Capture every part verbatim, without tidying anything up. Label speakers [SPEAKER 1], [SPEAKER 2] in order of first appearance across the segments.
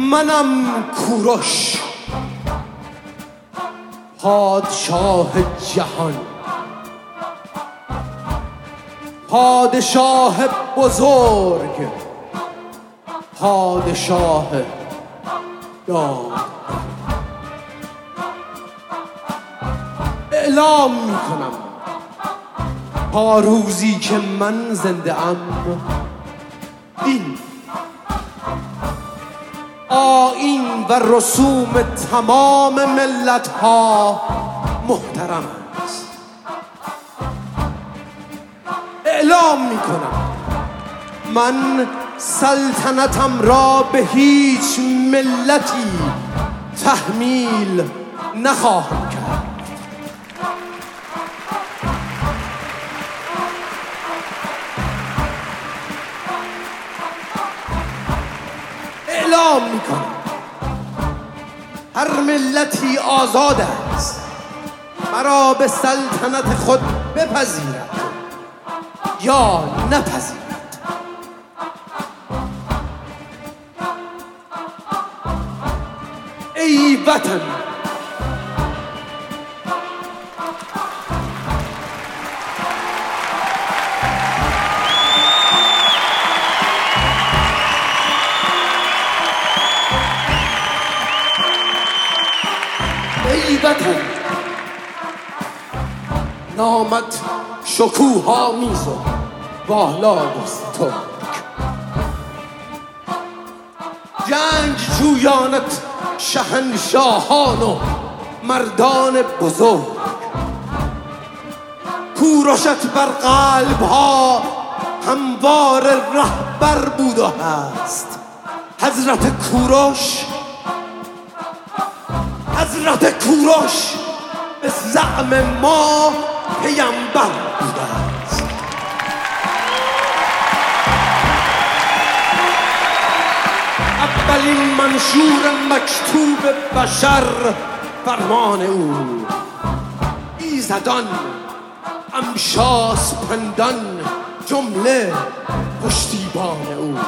[SPEAKER 1] منم کوروش، پادشاه جهان، پادشاه بزرگ، پادشاه داد. اعلام میکنم تا روزی که من زنده ام، این آیین و رسوم تمام ملت ها محترم است. اعلام میکنم من سلطنتم را به هیچ ملتی تحمیل نخواهم کرد. اعلام میکنم هر ملتی آزاد است مرا به سلطنت خود بپذیرد یا نپذیرد. ای وطن، ای وطن، نامت شکوه آمیز و بالا بسترگ، جنگ جویانت شهنشاهان و مردان بزرگ، کوروشت بر قلب ها هموار رهبر بود و هست. حضرت کوروش، حضرت کوروش به زعم ما پیامبر بوده است. اولین منشور مکتوب بشر فرمان او، ایزدان امشاس پندان جمله پشتیبان او.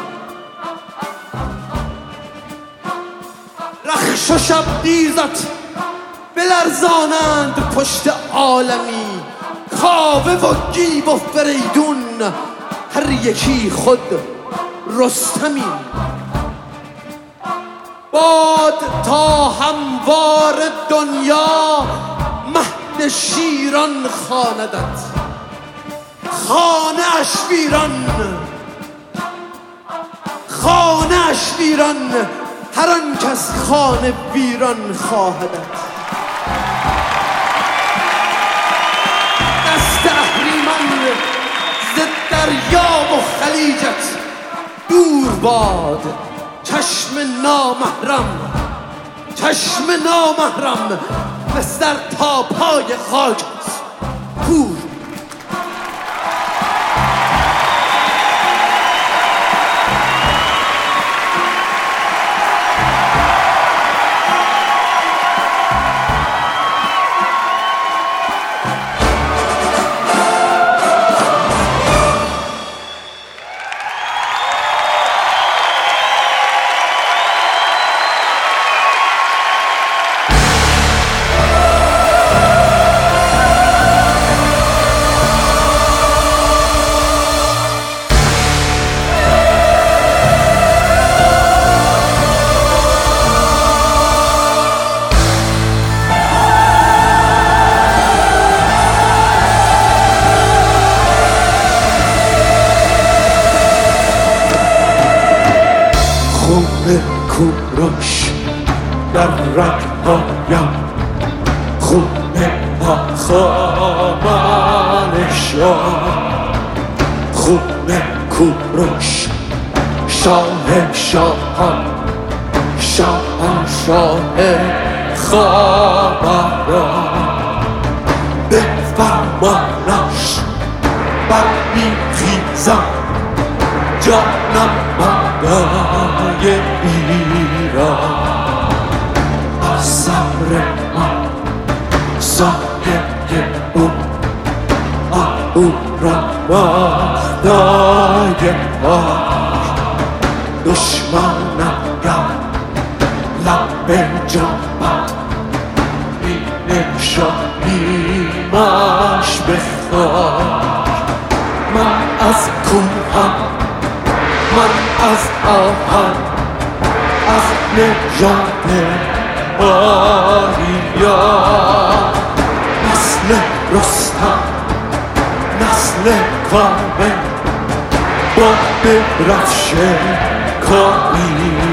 [SPEAKER 1] رخش و شبدیزت بلرزانند پشت عالمی، کاوه و گیو و فریدون هر یکی خود رستمی. باد تا هموار دنیا مهد شیران خواندت، خانه اش ویران، خانه اش ویران، هر آن کس خانه ویران خواهدت. دست اهریمن ز دریا و خلیجت دور باد، چشم نامحرم، چشم نامحرم به سر تا پای خاکت کور.
[SPEAKER 2] کوروش در رگ‌هایم، خون پاخامان شاه، خون کوروش شاه شاهان، شاهنشاه خاوران. به فرمانش برمیخیزم جانم مادای ایران. از صبر ما سایه او او را باختای پاک، دشمنم گر به جان می نشانیمش به خاک. من از کوهم، من از آهن، از نژاد آریا، نسل رستم، نسل کامل با درفش کاری.